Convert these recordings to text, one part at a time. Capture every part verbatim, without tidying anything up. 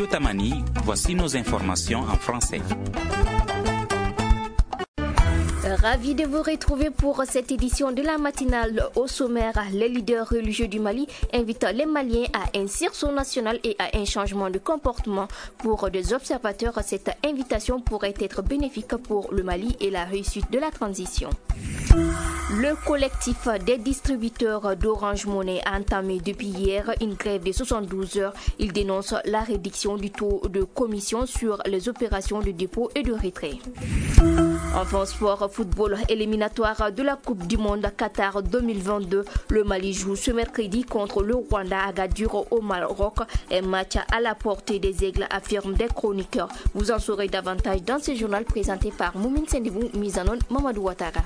studio Tamani, voici nos informations en français. Ravi de vous retrouver pour cette édition de la matinale. Au sommaire, les leaders religieux du Mali invitent les Maliens à un sursaut national et à un changement de comportement. Pour des observateurs, cette invitation pourrait être bénéfique pour le Mali et la réussite de la transition. Le collectif des distributeurs d'Orange Money a entamé depuis hier une grève de soixante-douze heures. Il dénonce la réduction du taux de commission sur les opérations de dépôt et de retrait. Enfin, sport football éliminatoire de la Coupe du Monde Qatar deux mille vingt-deux. Le Mali joue ce mercredi contre le Rwanda à Agadir au Maroc. Un match à la portée des aigles, affirment des chroniqueurs. Vous en saurez davantage dans ce journal présenté par Moumine Sendibou, Mizanon Mamadou Ouattara.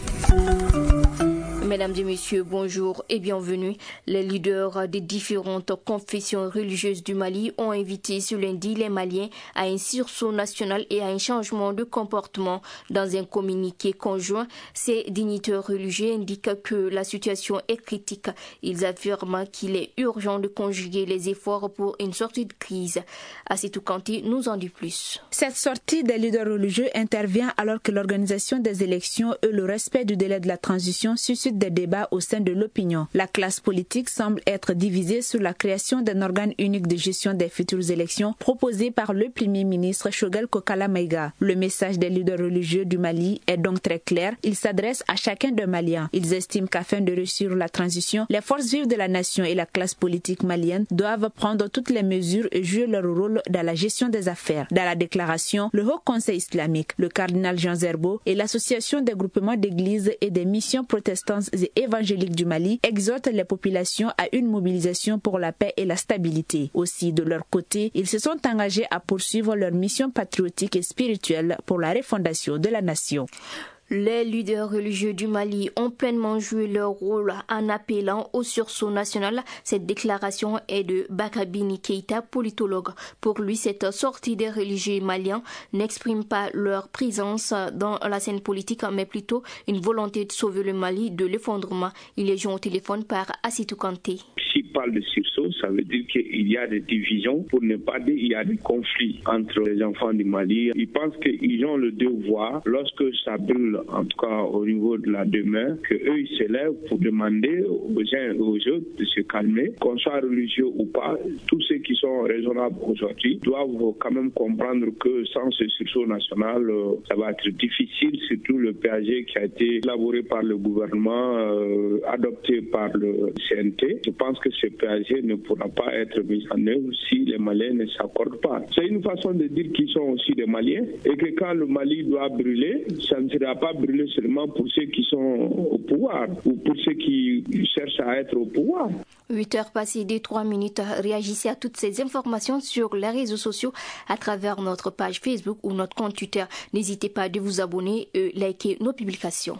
Mesdames et messieurs, bonjour et bienvenue. Les leaders des différentes confessions religieuses du Mali ont invité ce lundi les Maliens à un sursaut national et à un changement de comportement. Dans un communiqué conjoint, ces dignitaires religieux indiquent que la situation est critique. Ils affirment qu'il est urgent de conjuguer les efforts pour une sortie de crise. Assetou Kanté nous en dit plus. Cette sortie des leaders religieux intervient alors que l'organisation des élections et le respect du délai de la transition suscitent des débats au sein de l'opinion. La classe politique semble être divisée sur la création d'un organe unique de gestion des futures élections proposé par le Premier ministre Choguel Kokala Maïga. Le message des leaders religieux du Mali est donc très clair. Il s'adresse à chacun des Maliens. Ils estiment qu'afin de réussir la transition, les forces vives de la nation et la classe politique malienne doivent prendre toutes les mesures et jouer leur rôle dans la gestion des affaires. Dans la déclaration, le Haut Conseil islamique, le cardinal Jean Zerbo et l'association des groupements d'églises et des missions protestantes et évangéliques du Mali exhortent les populations à une mobilisation pour la paix et la stabilité. Aussi, de leur côté, ils se sont engagés à poursuivre leur mission patriotique et spirituelle pour la refondation de la nation. Les leaders religieux du Mali ont pleinement joué leur rôle en appelant au sursaut national. Cette déclaration est de Bakabini Keïta, politologue. Pour lui, cette sortie des religieux maliens n'exprime pas leur présence dans la scène politique, mais plutôt une volonté de sauver le Mali de l'effondrement. Il est joint au téléphone par Assetou Kanté. S'il parle de sursaut, ça veut dire qu'il y a des divisions, pour ne pas dire qu'il y a des conflits entre les enfants du Mali. Ils pensent qu'ils ont le devoir, lorsque ça brûle, en tout cas au niveau de la demeure, qu'eux ils se lèvent pour demander aux uns et aux autres de se calmer, qu'on soit religieux ou pas. Tous ceux qui sont raisonnables aujourd'hui doivent quand même comprendre que sans ce sursaut national, ça va être difficile, surtout le P A G qui a été élaboré par le gouvernement, euh, adopté par le C N T. Je pense que ce P A G ne pourra pas être mis en œuvre si les Maliens ne s'accordent pas. C'est une façon de dire qu'ils sont aussi des Maliens et que quand le Mali doit brûler, ça ne sera pas brûler seulement pour ceux qui sont au pouvoir ou pour ceux qui cherchent à être au pouvoir. huit heures passées de trois minutes. Réagissez à toutes ces informations sur les réseaux sociaux à travers notre page Facebook ou notre compte Twitter. N'hésitez pas de vous abonner et liker nos publications.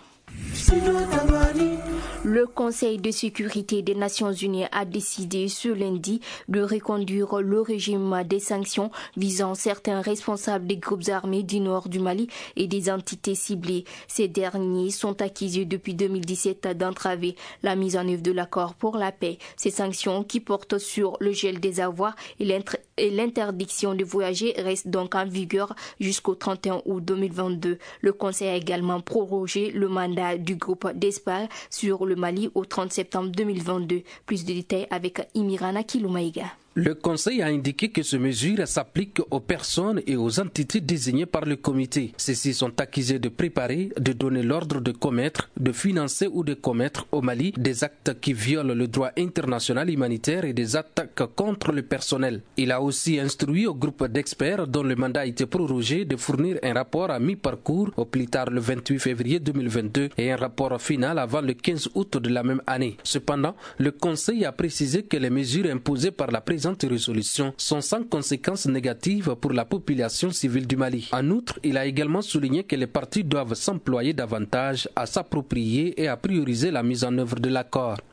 Le Conseil de sécurité des Nations Unies a décidé ce lundi de reconduire le régime des sanctions visant certains responsables des groupes armés du nord du Mali et des entités ciblées. Ces derniers sont accusés depuis deux mille dix-sept d'entraver la mise en œuvre de l'accord pour la paix. Ces sanctions qui portent sur le gel des avoirs et l'interdiction de voyager restent donc en vigueur jusqu'au trente et un août deux mille vingt-deux. Le Conseil a également prorogé le mandat du groupe d'Espal sur le Mali au trente septembre deux mille vingt-deux. Plus de détails avec Imirana Kiloumaïga. Le Conseil a indiqué que ces mesures s'appliquent aux personnes et aux entités désignées par le comité. Ceux-ci sont accusés de préparer, de donner l'ordre de commettre, de financer ou de commettre au Mali des actes qui violent le droit international humanitaire et des attaques contre le personnel. Il a aussi instruit au groupe d'experts dont le mandat a été prorogé de fournir un rapport à mi-parcours au plus tard le vingt-huit février deux mille vingt-deux et un rapport final avant le quinze août de la même année. Cependant, le Conseil a précisé que les mesures imposées par la présidence résolutions sont sans conséquences négatives pour la population civile du Mali. En outre, il a également souligné que les partis doivent s'employer davantage à s'approprier et à prioriser la mise en œuvre de l'accord.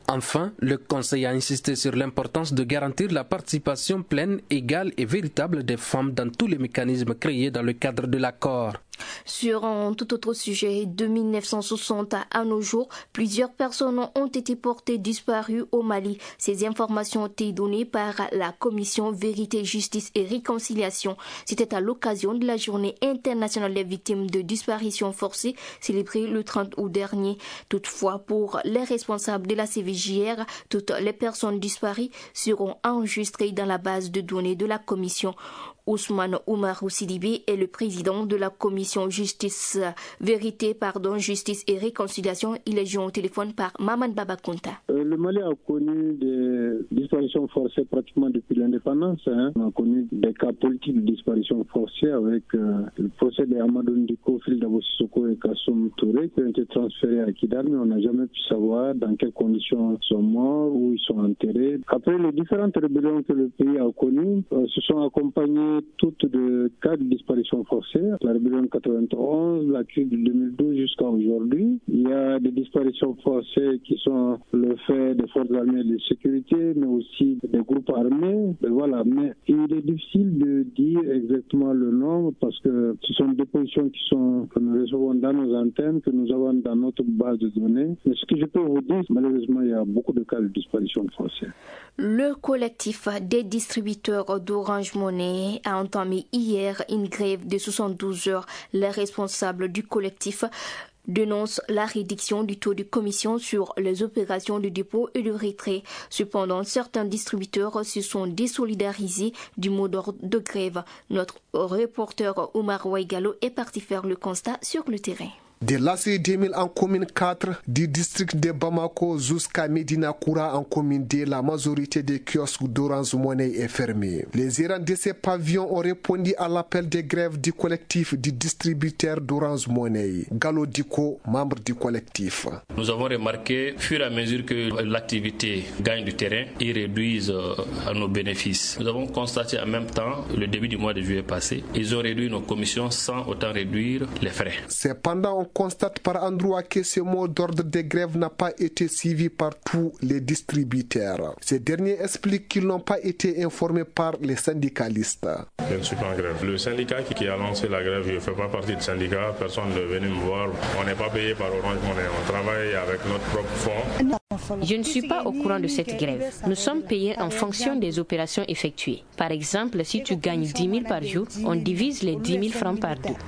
Enfin, le Conseil a insisté sur l'importance de garantir la participation pleine, égale et véritable des femmes dans tous les mécanismes créés dans le cadre de l'accord. Sur un tout autre sujet, de mille neuf cent soixante à nos jours, plusieurs personnes ont été portées disparues au Mali. Ces informations ont été données par la Commission Vérité, Justice et Réconciliation. C'était à l'occasion de la Journée internationale des victimes de disparition forcée, célébrée le trente août dernier. Toutefois, pour les responsables de la C V J R, toutes les personnes disparues seront enregistrées dans la base de données de la Commission. Ousmane Oumarou Sidibé est le président de la commission Justice, Vérité, pardon, Justice et Réconciliation. Il est joint au téléphone par Maman Babakunta. Euh, le Mali a connu des disparitions forcées pratiquement depuis l'indépendance. Hein. On a connu des cas politiques de disparition forcée avec euh, le procès de Amadou Ndiko, Fil Dabo Sissoko et Kassoum Touré qui ont été transférés à Kidal, mais on n'a jamais pu savoir dans quelles conditions ils sont morts, où ils sont enterrés. Après les différentes rébellions que le pays a connues, euh, se sont accompagnées toutes de cas de disparition forcée. La rébellion de quatre-vingt-onze, la crise de deux mille douze jusqu'à aujourd'hui. Il y a des disparitions forcées qui sont le fait des forces armées de sécurité, mais aussi des groupes armés. Et voilà. Mais il est difficile de dire exactement le nombre parce que ce sont des positions qui sont, que nous recevons dans nos antennes, que nous avons dans notre base de données. Mais ce que je peux vous dire, malheureusement, il y a beaucoup de cas de disparition forcée. Le collectif des distributeurs d'Orange Money a entamé hier une grève de soixante-douze heures. Les responsables du collectif dénoncent la réduction du taux de commission sur les opérations de dépôt et de retrait. Cependant, certains distributeurs se sont désolidarisés du mot d'ordre de grève. Notre reporter Omar Ouaigalo est parti faire le constat sur le terrain. De l'A C deux mille en commune quatre, du district de Bamako jusqu'à Medina Koura en commune deux, la majorité des kiosques d'Orange Money est fermée. Les gérants de ces pavillons ont répondu à l'appel de grève du collectif du distributeur d'Orange Money. Gallo Diko, membre du collectif. Nous avons remarqué, au fur et à mesure que l'activité gagne du terrain, ils réduisent à nos bénéfices. Nous avons constaté en même temps, le début du mois de juillet passé, ils ont réduit nos commissions sans autant réduire les frais. Cependant, on constate par endroit que ce mot d'ordre de grève n'a pas été suivi par tous les distributeurs. Ces derniers expliquent qu'ils n'ont pas été informés par les syndicalistes. Je ne suis pas en grève. Le syndicat qui a lancé la grève, je ne fais pas partie du syndicat, personne ne venu me voir. On n'est pas payé par Orange Money, on travaille avec notre propre fonds. Je ne suis pas au courant de cette grève. Nous sommes payés en fonction des opérations effectuées. Par exemple, si tu gagnes dix mille par jour, on divise les dix mille francs par deux.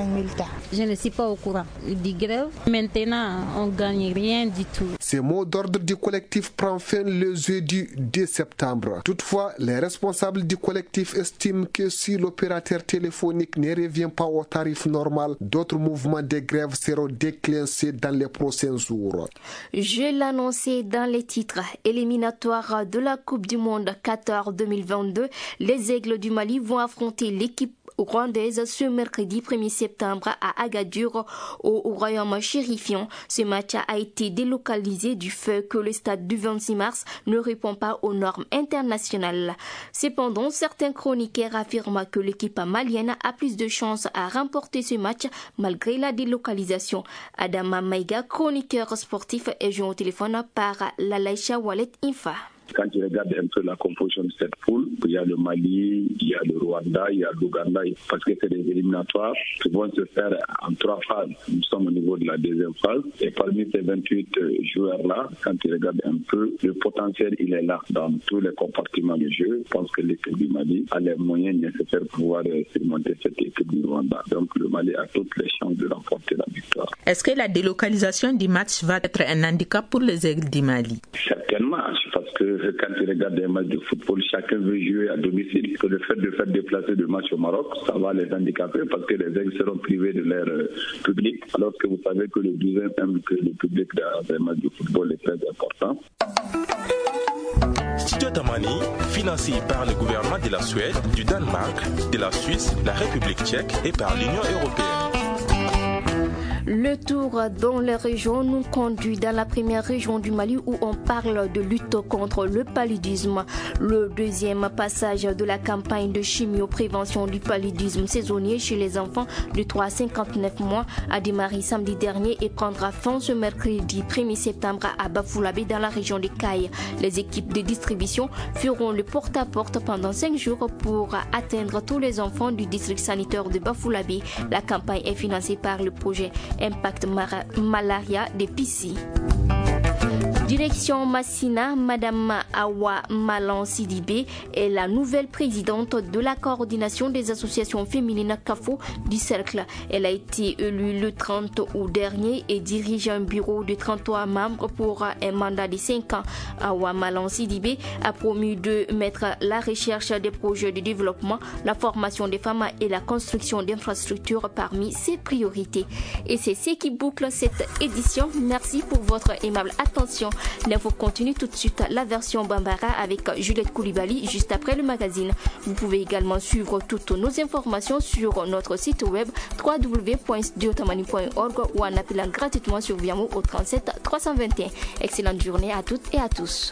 Je ne suis pas au courant du grève. Maintenant, on ne gagne rien du tout. Ce mot d'ordre du collectif prend fin le jeudi deux septembre. Toutefois, les responsables du collectif estiment que si l'opérateur téléphonique ne revient pas au tarif normal, d'autres mouvements de grève seront déclenchés dans les prochains jours. Je l'annonçais dans les titres éliminatoires de la Coupe du Monde Qatar deux mille vingt-deux. Les Aigles du Mali vont affronter l'équipe rwandaise ce mercredi premier septembre à Agadir au Royaume chérifiant. Ce match a été délocalisé du fait que le stade du vingt-six mars ne répond pas aux normes internationales. Cependant, certains chroniqueurs affirment que l'équipe malienne a plus de chances à remporter ce match malgré la délocalisation. Adama Maïga, chroniqueur sportif, est joint au téléphone par Lalaïcha Wallet Infa. Quand tu regardes un peu la composition de cette poule, il y a le Mali, il y a le Rwanda, il y a l'Ouganda, parce que c'est des éliminatoires qui vont se faire en trois phases. Nous sommes au niveau de la deuxième phase. Et parmi ces vingt-huit joueurs-là, quand tu regardes un peu, le potentiel, il est là dans tous les compartiments du jeu. Je pense que l'équipe du Mali a les moyens nécessaires pour pouvoir surmonter cette équipe du Rwanda. Donc le Mali a toutes les chances de remporter la victoire. Est-ce que la délocalisation du match va être un handicap pour les Aigles du Mali? Certainement, parce que quand tu regardes des matchs de football, chacun veut jouer à domicile. Que le fait de faire déplacer le match au Maroc, ça va les handicaper parce que les Aigles seront privés de leur euh, public. Alors que vous savez que le douzième aime que le public dans un match de football est très important. Studio Tamani, financé par le gouvernement de la Suède, du Danemark, de la Suisse, la République tchèque et par l'Union européenne. Le tour dans les régions nous conduit dans la première région du Mali où on parle de lutte contre le paludisme. Le deuxième passage de la campagne de chimio-prévention du paludisme saisonnier chez les enfants de trois à cinquante-neuf mois a démarré samedi dernier et prendra fin ce mercredi premier septembre à Bafoullabé dans la région de Caille. Les équipes de distribution feront le porte-à-porte pendant cinq jours pour atteindre tous les enfants du district sanitaire de Bafoullabé. La campagne est financée par le projet Impact Malaria de P C. Direction Massina, Madame Awa Malan Sidibé est la nouvelle présidente de la coordination des associations féminines C A F O du Cercle. Elle a été élue le trente août dernier et dirige un bureau de trente-trois membres pour un mandat de cinq ans. Awa Malan Sidibé a promu de mettre la recherche des projets de développement, la formation des femmes et la construction d'infrastructures parmi ses priorités. Et c'est ce qui boucle cette édition. Merci pour votre aimable attention. L'info continue tout de suite, la version Bambara avec Juliette Koulibaly juste après le magazine. Vous pouvez également suivre toutes nos informations sur notre site web w w w point studio tamani point org ou en appelant gratuitement sur Viamo au trente-sept trois cent vingt et un. Excellente journée à toutes et à tous.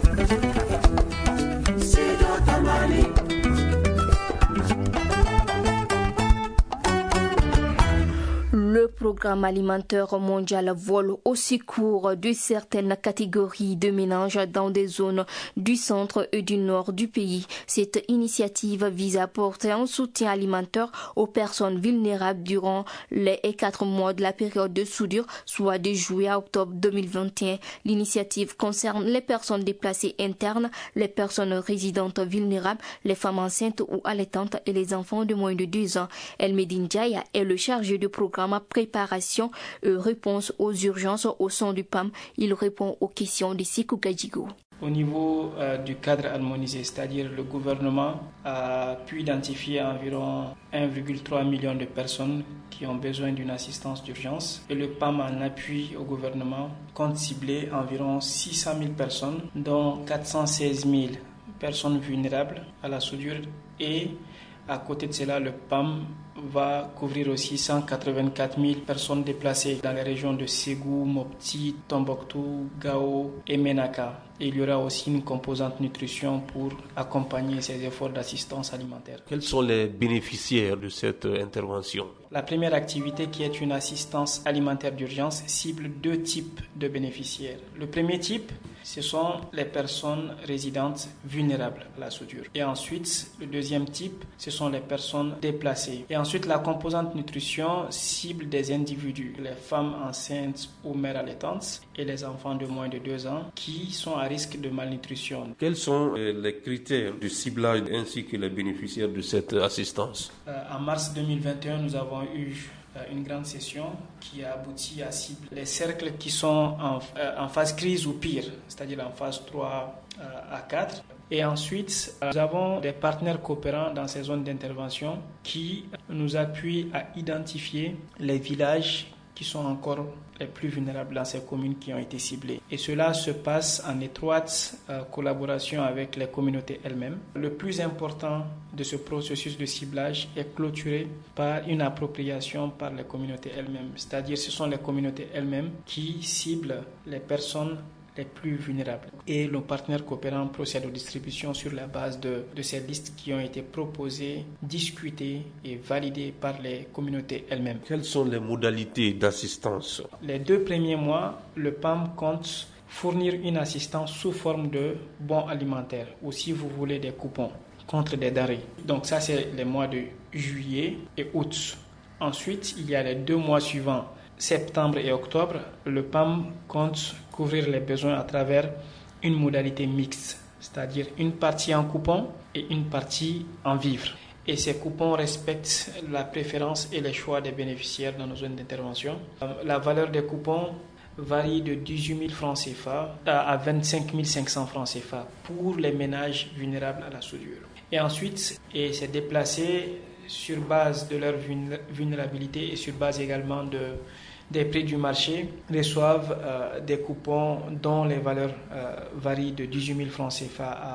Le programme alimentaire mondial vole au secours de certaines catégories de ménages dans des zones du centre et du nord du pays. Cette initiative vise à apporter un soutien alimentaire aux personnes vulnérables durant les quatre mois de la période de soudure, soit de juillet à octobre deux mille vingt et un. L'initiative concerne les personnes déplacées internes, les personnes résidentes vulnérables, les femmes enceintes ou allaitantes et les enfants de moins de deux ans. El Medinjaya est le chargé de programme préparation et réponse aux urgences au sein du P A M. Il répond aux questions de Sikou Gadjigo. Au niveau euh, du cadre harmonisé, c'est-à-dire le gouvernement a pu identifier environ un virgule trois million de personnes qui ont besoin d'une assistance d'urgence et le P A M en appui au gouvernement compte cibler environ six cent mille personnes, dont quatre cent seize mille personnes vulnérables à la soudure et à côté de cela, le P A M va couvrir aussi cent quatre-vingt-quatre mille personnes déplacées dans les régions de Ségou, Mopti, Tombouctou, Gao et Ménaka. Et il y aura aussi une composante nutrition pour accompagner ces efforts d'assistance alimentaire. Quels sont les bénéficiaires de cette intervention? La première activité, qui est une assistance alimentaire d'urgence, cible deux types de bénéficiaires. Le premier type, ce sont les personnes résidentes vulnérables à la soudure. Et ensuite, le deuxième type, ce sont les personnes déplacées. Et ensuite, la composante nutrition cible des individus, les femmes enceintes ou mères allaitantes et les enfants de moins de deux ans qui sont à risque de malnutrition. Quels sont les critères du ciblage ainsi que les bénéficiaires de cette assistance? Euh, en mars deux mille vingt et un, nous avons eu une grande session qui a abouti à cibler les cercles qui sont en, en phase crise ou pire, c'est-à-dire en phase trois à quatre. Et ensuite, nous avons des partenaires coopérants dans ces zones d'intervention qui nous appuient à identifier les villages qui sont encore les plus vulnérables dans ces communes qui ont été ciblées. Et cela se passe en étroite euh, collaboration avec les communautés elles-mêmes. Le plus important de ce processus de ciblage est clôturé par une appropriation par les communautés elles-mêmes. C'est-à-dire ce sont les communautés elles-mêmes qui ciblent les personnes les plus vulnérables. Et nos partenaires coopérants procèdent aux distributions sur la base de, de ces listes qui ont été proposées, discutées et validées par les communautés elles-mêmes. Quelles sont les modalités d'assistance? Les deux premiers mois, le P A M compte fournir une assistance sous forme de bons alimentaires ou si vous voulez des coupons contre des denrées. Donc ça, c'est les mois de juillet et août. Ensuite, il y a les deux mois suivants, septembre et octobre. Le P A M compte couvrir les besoins à travers une modalité mixte, c'est-à-dire une partie en coupons et une partie en vivres. Et ces coupons respectent la préférence et les choix des bénéficiaires dans nos zones d'intervention. La valeur des coupons varie de dix-huit mille francs C F A à vingt-cinq mille cinq cents francs C F A pour les ménages vulnérables à la soudure. Et ensuite, et c'est déplacé sur base de leur vulnérabilité et sur base également de des prix du marché, reçoivent euh, des coupons dont les valeurs euh, varient de dix-huit mille francs C F A à,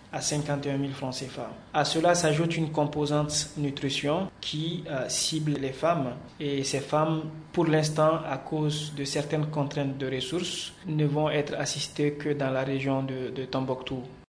à cinquante et un mille francs C F A. À cela s'ajoute une composante nutrition qui euh, cible les femmes. Et ces femmes, pour l'instant, à cause de certaines contraintes de ressources, ne vont être assistées que dans la région de, de Tombouctou.